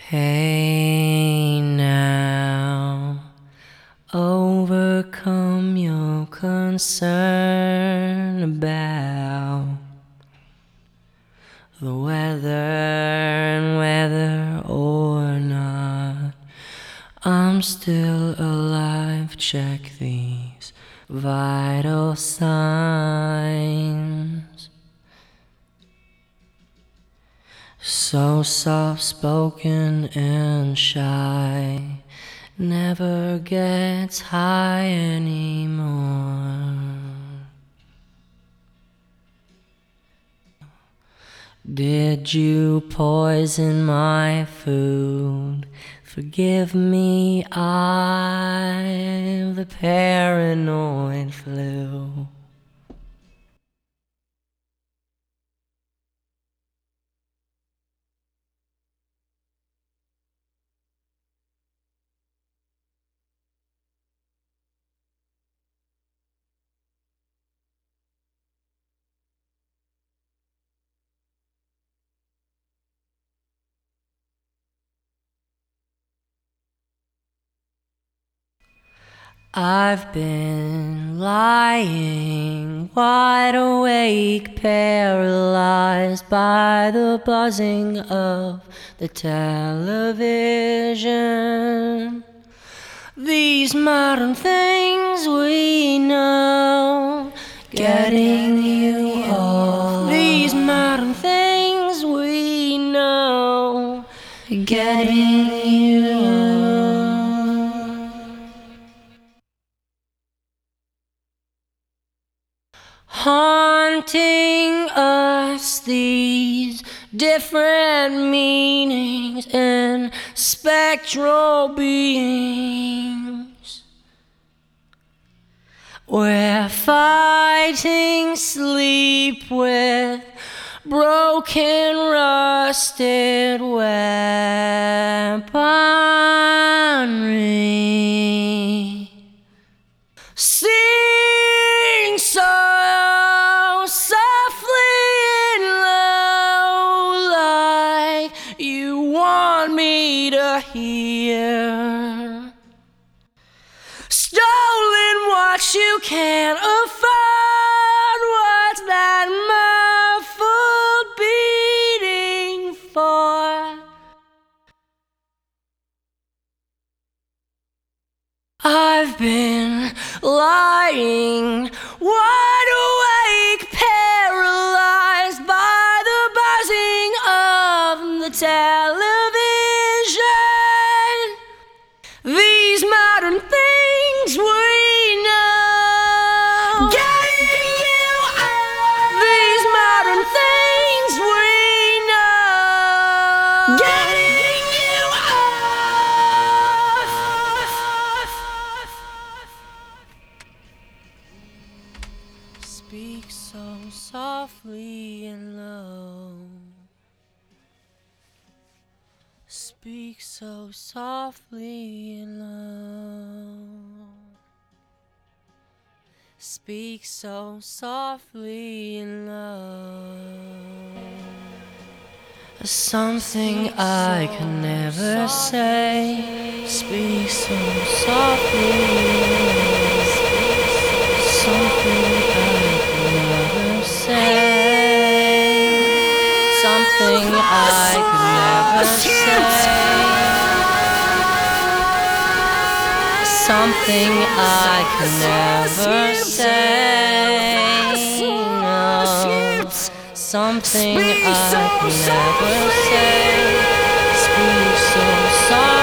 Hey now, overcome your concern about the weather and whether or not I'm still alive. Check these vital signs. So soft-spoken and shy, never gets high anymore. Did you poison my food? Forgive me, I've the paranoid flu. I've been lying wide awake, paralyzed by the buzzing of the television. These modern things we know, getting you off. These modern things we know, getting you off. Haunting us, these different meanings and spectral beings. We're fighting sleep with broken, rusted weaponry. Sing so softly and low, like you want me to hear. Stolen what you can't afford. What's that muffled beating for? I've been lying wide awake, paralyzed by the buzzing of the television. These modern things we know, getting you out. These modern things we know, getting you off. Speak so softly and low. Speak so softly and low. Speak so softly and low. Something I can never say. Speak so softly and low. Something I can never say. Something I can never say. Something I can never say. No. Something I can never say. Speak so soft.